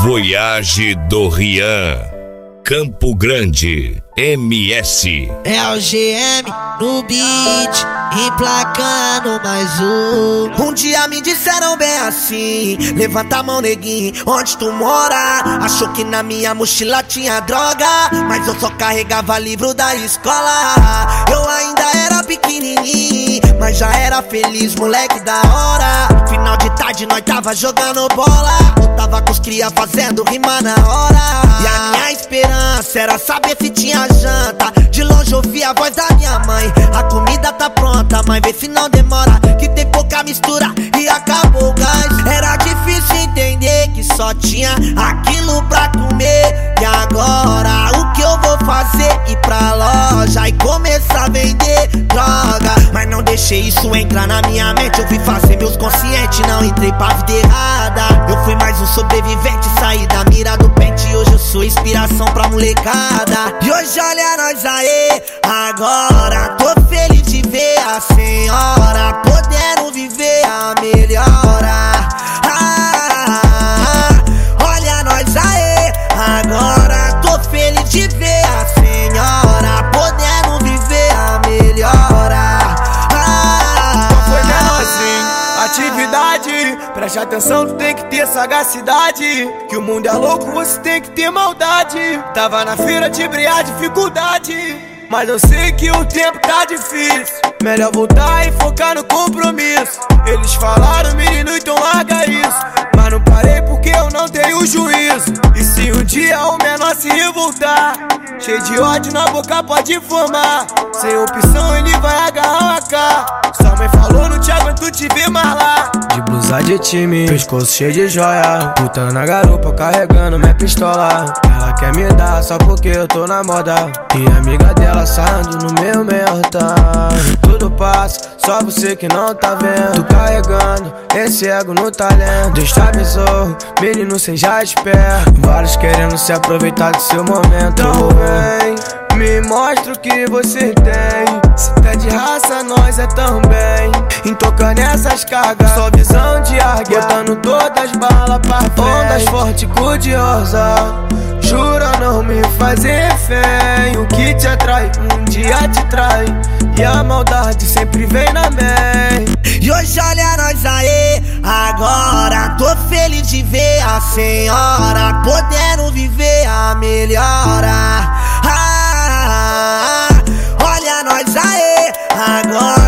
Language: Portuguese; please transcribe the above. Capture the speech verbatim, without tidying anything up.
Voyage do Rian, Campo Grande, M S. É o G M no beat, emplacando mais um. Um dia me disseram bem assim: levanta a mão, neguinho, onde tu mora? Achou que na minha mochila tinha droga, mas eu só carregava livro da escola. Eu ainda era pequenininho, mas já era feliz, moleque da hora. Final de tarde nós tava jogando bola, eu tava com os cria fazendo rima na hora. E a minha esperança era saber se tinha janta. De longe ouvi a voz da minha mãe: a comida tá pronta, mas vê se não demora, que tem pouca mistura e acabou o gás. Era difícil entender que só tinha aquilo pra comer. E agora o que eu vou fazer? Ir pra loja e começar a vender droga. Mas não deixei isso entrar na minha mente, eu fui fazer meus conscientes, não entrei pra vida errada. Eu fui mais um sobrevivente, saí da mira do pente, e hoje eu sou inspiração pra molecada. E hoje olha nós aí, agora tô feliz de ver a senhora podendo viver a melhora. Ah, olha nós aí, agora tô feliz de ver a senhora podendo viver a melhora. Ah, só foi menorzinho, atividade. Preste atenção, tu tem que ter sagacidade, que o mundo é louco, você tem que ter maldade. Tava na feira de briar dificuldade, mas eu sei que o tempo tá difícil. Melhor voltar e focar no compromisso. Eles falaram, menino, então larga isso, mas não parei porque eu não tenho juízo. E se um dia o menor se revoltar, cheio de ódio na boca pode formar. Sem opção ele vai agarrar a cá. Sua mãe falou, não te aguento te ver mais lá. De blusa de time, pescoço cheio de joia, putando na garupa, carregando minha pistola. Ela quer me dar só porque eu tô na moda, e a amiga dela saindo no meu merda. Tudo passa, só você que não tá vendo. Tô carregando esse ego no talento. Deus te abençoe, menino, seja esperto. Vários querendo se aproveitar do seu momento. Então vem, me mostra o que você tem. Se tá de raça, nós é também. Em tocar nessas cargas, só visão de águia, botando todas as balas pra frente. Ondas forte, cudiosa, jura não me fazer refém. O que te atrai, um dia te trai, e a maldade sempre vem na mente. E hoje olha nós aí, agora tô feliz de ver a senhora podendo viver a melhora. Ah, olha nós aí, agora